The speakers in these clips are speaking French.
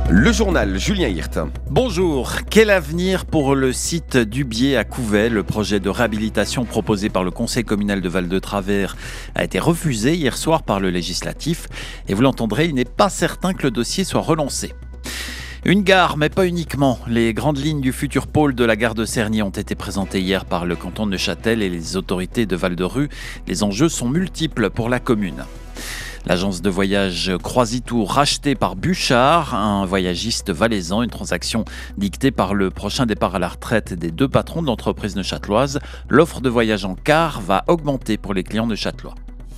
Le journal, Julien Hirt. Bonjour, quel avenir pour le site d'Hubier à Couvet? Le projet de réhabilitation proposé par le conseil communal de Val-de-Travers a été refusé hier soir par le législatif. Et vous l'entendrez, il n'est pas certain que le dossier soit relancé. Une gare, mais pas uniquement. Les grandes lignes du futur pôle de la gare de Cernier ont été présentées hier par le canton de Neuchâtel et les autorités de Val-de-Rue. Les enjeux sont multiples pour la commune. L'agence de voyage Croisitour rachetée par Bouchard, un voyagiste valaisan, une transaction dictée par le prochain départ à la retraite des deux patrons de l'entreprise neuchâteloise. L'offre de voyage en car va augmenter pour les clients neuchâtelois.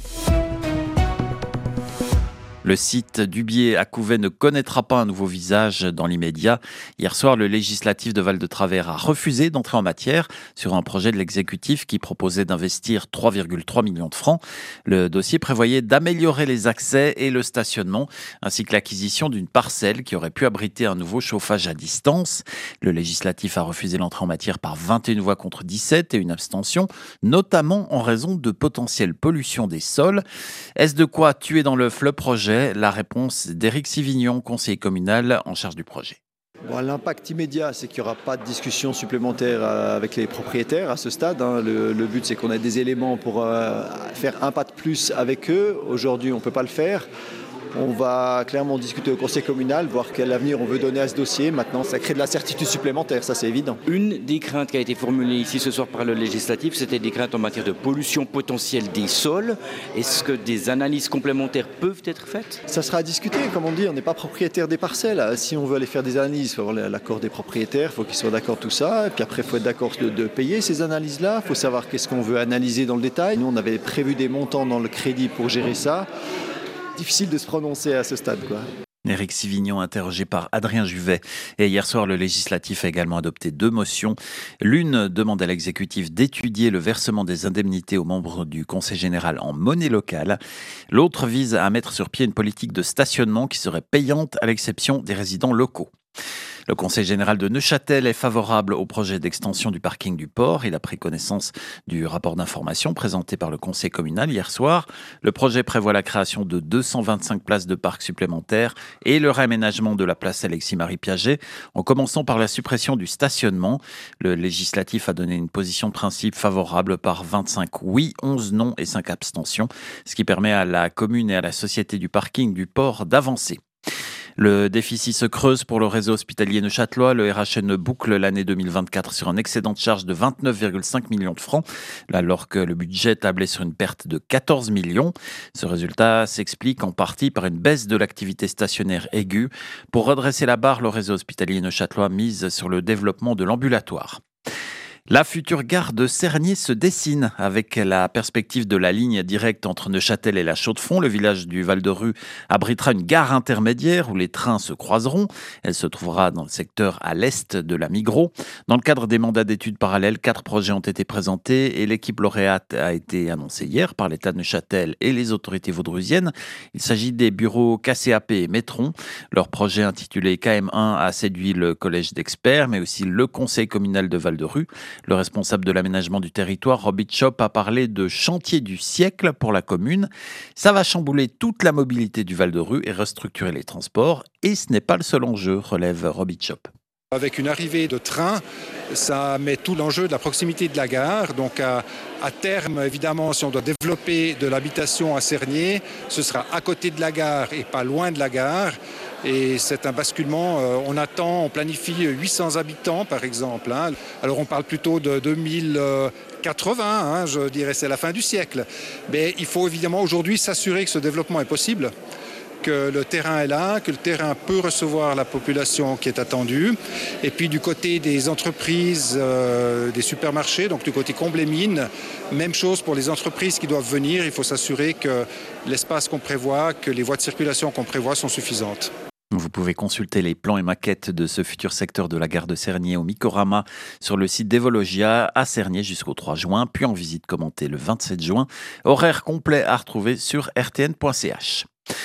Le site d'Hubier à Couvet ne connaîtra pas un nouveau visage dans l'immédiat. Hier soir, le législatif de Val-de-Travers a refusé d'entrer en matière sur un projet de l'exécutif qui proposait d'investir 3,3 millions de francs. Le dossier prévoyait d'améliorer les accès et le stationnement, ainsi que l'acquisition d'une parcelle qui aurait pu abriter un nouveau chauffage à distance. Le législatif a refusé l'entrée en matière par 21 voix contre 17 et une abstention, notamment en raison de potentielle pollution des sols. Est-ce de quoi tuer dans l'œuf le projet ? La réponse d'Éric Sivignon, conseiller communal en charge du projet. Bon, l'impact immédiat, c'est qu'il n'y aura pas de discussion supplémentaire avec les propriétaires à ce stade. Le but, c'est qu'on ait des éléments pour faire un pas de plus avec eux. Aujourd'hui, on ne peut pas le faire. On va clairement discuter au conseil communal, voir quel avenir on veut donner à ce dossier. Maintenant, ça crée de la certitude supplémentaire, ça c'est évident. Une des craintes qui a été formulée ici ce soir par le législatif, c'était des craintes en matière de pollution potentielle des sols. Est-ce que des analyses complémentaires peuvent être faites ? Ça sera à discuter, comme on dit, on n'est pas propriétaire des parcelles. Si on veut aller faire des analyses, il faut avoir l'accord des propriétaires, il faut qu'ils soient d'accord de tout ça. Et puis après, il faut être d'accord de payer ces analyses-là. Il faut savoir qu'est-ce qu'on veut analyser dans le détail. Nous, on avait prévu des montants dans le crédit pour gérer ça. Difficile de se prononcer à ce stade, quoi. Éric Sivignon, interrogé par Adrien Juvet. Et hier soir, le législatif a également adopté 2 motions. L'une demande à l'exécutif d'étudier le versement des indemnités aux membres du Conseil général en monnaie locale. L'autre vise à mettre sur pied une politique de stationnement qui serait payante à l'exception des résidents locaux. Le Conseil général de Neuchâtel est favorable au projet d'extension du parking du port. Il a pris connaissance du rapport d'information présenté par le Conseil communal hier soir. Le projet prévoit la création de 225 places de parc supplémentaires et le réaménagement de la place Alexis-Marie Piaget, en commençant par la suppression du stationnement. Le législatif a donné une position de principe favorable par 25 oui, 11 non et 5 abstentions, ce qui permet à la commune et à la société du parking du port d'avancer. Le déficit se creuse pour le réseau hospitalier neuchâtelois. Le RHN boucle l'année 2024 sur un excédent de charge de 29,5 millions de francs, alors que le budget tablait sur une perte de 14 millions. Ce résultat s'explique en partie par une baisse de l'activité stationnaire aiguë. Pour redresser la barre, le réseau hospitalier neuchâtelois mise sur le développement de l'ambulatoire. La future gare de Cernier se dessine avec la perspective de la ligne directe entre Neuchâtel et la Chaux-de-Fonds. Le village du Val-de-Rue abritera une gare intermédiaire où les trains se croiseront. Elle se trouvera dans le secteur à l'est de la Migros. Dans le cadre des mandats d'études parallèles, 4 projets ont été présentés et l'équipe lauréate a été annoncée hier par l'État de Neuchâtel et les autorités vaudreusiennes. Il s'agit des bureaux KCAP et Métron. Leur projet intitulé KM1 a séduit le collège d'experts, mais aussi le conseil communal de Val-de-Rue. Le responsable de l'aménagement du territoire, Robbie Chop, a parlé de chantier du siècle pour la commune. Ça va chambouler toute la mobilité du Val-de-Rue et restructurer les transports. Et ce n'est pas le seul enjeu, relève Robbie Chop. Avec une arrivée de train, ça met tout l'enjeu de la proximité de la gare. Donc à terme, évidemment, si on doit développer de l'habitation à Cernier, ce sera à côté de la gare et pas loin de la gare. Et c'est un basculement, on planifie 800 habitants par exemple. Alors on parle plutôt de 2080, je dirais c'est la fin du siècle. Mais il faut évidemment aujourd'hui s'assurer que ce développement est possible, que le terrain est là, que le terrain peut recevoir la population qui est attendue. Et puis du côté des entreprises, des supermarchés, donc du côté Combles-les-Mines, même chose pour les entreprises qui doivent venir. Il faut s'assurer que l'espace qu'on prévoit, que les voies de circulation qu'on prévoit sont suffisantes. Vous pouvez consulter les plans et maquettes de ce futur secteur de la gare de Cernier au Micorama sur le site d'Evologia à Cernier jusqu'au 3 juin, puis en visite commentée le 27 juin. Horaire complet à retrouver sur rtn.ch.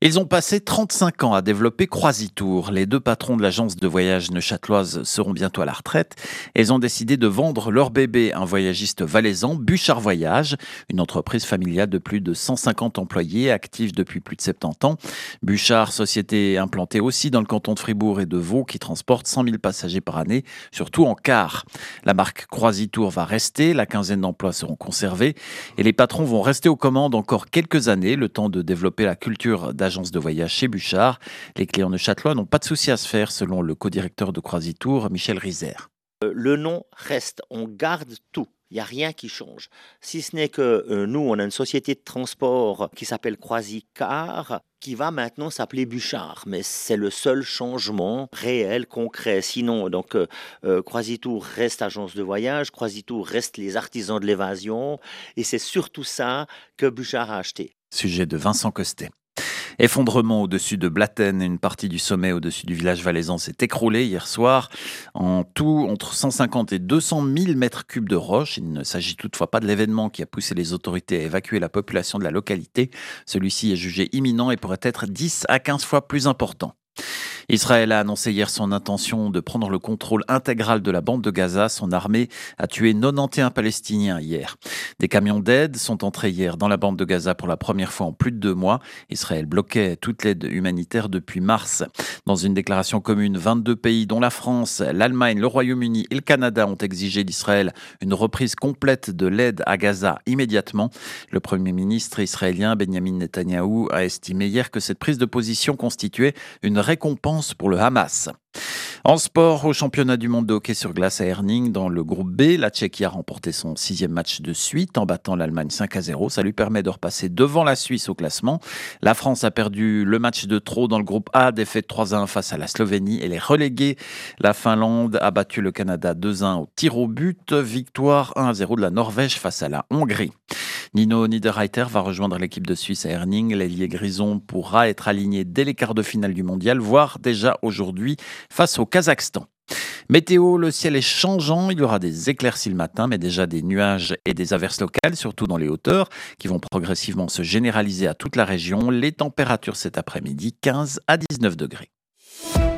Ils ont passé 35 ans à développer Croisitour. Les deux patrons de l'agence de voyage neuchâteloise seront bientôt à la retraite. Ils ont décidé de vendre leur bébé à un voyagiste valaisan, Bouchard Voyage, une entreprise familiale de plus de 150 employés, active depuis plus de 70 ans. Bouchard, société implantée aussi dans le canton de Fribourg et de Vaud, qui transporte 100 000 passagers par année, surtout en car. La marque Croisitour va rester, la quinzaine d'emplois seront conservés et les patrons vont rester aux commandes encore quelques années, le temps de développer la culture d'agence de voyage chez Bouchard. Les clients neuchâtelois n'ont pas de souci à se faire, selon le co-directeur de Croisitour, Michel Riser. Le nom reste, on garde tout. Il n'y a rien qui change. Si ce n'est que nous, on a une société de transport qui s'appelle Croisicar, qui va maintenant s'appeler Bouchard. Mais c'est le seul changement réel, concret. Sinon, donc, Croisitour reste agence de voyage, Croisitour reste les artisans de l'évasion. Et c'est surtout ça que Bouchard a acheté. Sujet de Vincent Costet. Effondrement au-dessus de Blatten, une partie du sommet au-dessus du village valaisan s'est écroulée hier soir. En tout, entre 150 et 200 000 mètres cubes de roches. Il ne s'agit toutefois pas de l'événement qui a poussé les autorités à évacuer la population de la localité. Celui-ci est jugé imminent et pourrait être 10 à 15 fois plus important. Israël a annoncé hier son intention de prendre le contrôle intégral de la bande de Gaza. Son armée a tué 91 Palestiniens hier. Des camions d'aide sont entrés hier dans la bande de Gaza pour la première fois en plus de 2 mois. Israël bloquait toute l'aide humanitaire depuis mars. Dans une déclaration commune, 22 pays, dont la France, l'Allemagne, le Royaume-Uni et le Canada, ont exigé d'Israël une reprise complète de l'aide à Gaza immédiatement. Le Premier ministre israélien Benjamin Netanyahou a estimé hier que cette prise de position constituait une récompense pour le Hamas. En sport, au championnat du monde de hockey sur glace à Herning, dans le groupe B, la Tchéquie a remporté son 6e match de suite en battant l'Allemagne 5-0. Ça lui permet de repasser devant la Suisse au classement. La France a perdu le match de trop dans le groupe A, défaite 3-1 face à la Slovénie. Elle est reléguée. La Finlande a battu le Canada 2-1 au tir au but. Victoire 1-0 de la Norvège face à la Hongrie. Nino Niederreiter va rejoindre l'équipe de Suisse à Herning. L'ailier grison pourra être aligné dès les quarts de finale du mondial, voire déjà aujourd'hui face au Kazakhstan. Météo, le ciel est changeant, il y aura des éclaircies le matin, mais déjà des nuages et des averses locales, surtout dans les hauteurs, qui vont progressivement se généraliser à toute la région. Les températures cet après-midi, 15 à 19 degrés.